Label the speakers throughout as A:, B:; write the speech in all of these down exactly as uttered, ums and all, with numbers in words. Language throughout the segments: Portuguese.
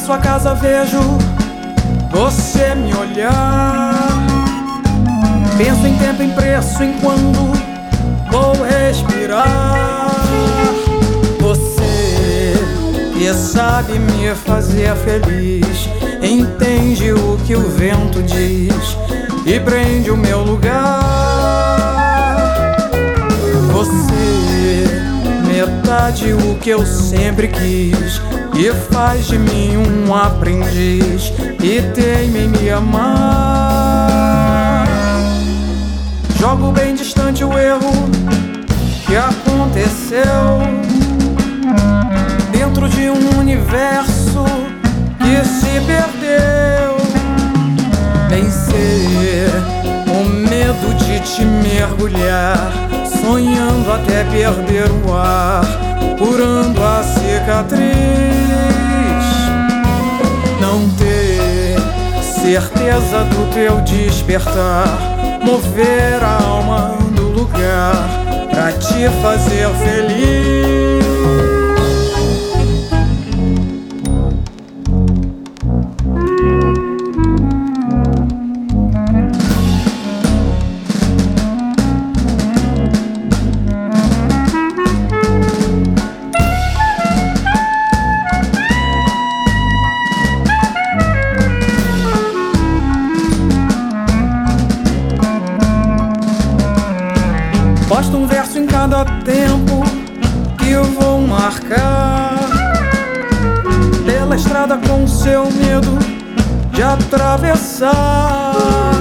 A: sua casa vejo você me olhar. Penso em tempo, em preço, em quando vou respirar. Você que sabe me fazer feliz, entende o que o vento diz e prende o meu lugar. Você, metade o que eu sempre quis, e faz de mim um aprendiz e teima em me amar. Jogo bem distante o erro que aconteceu dentro de um universo que se perdeu. Vencer o medo de te mergulhar, sonhando até perder o ar, curando a cicatriz. Não ter certeza do teu despertar, mover a alma do lugar pra te fazer feliz. Posto um verso em cada tempo que eu vou marcar pela estrada com seu medo de atravessar.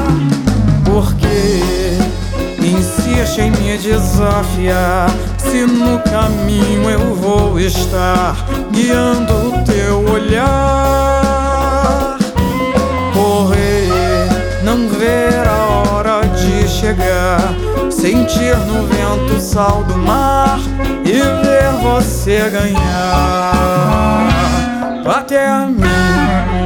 A: Porque insiste em me desafiar, se no caminho eu vou estar guiando o teu olhar. Correr, não ver a hora de chegar, sentir no vento o sal do mar e ver você ganhar. Até a mim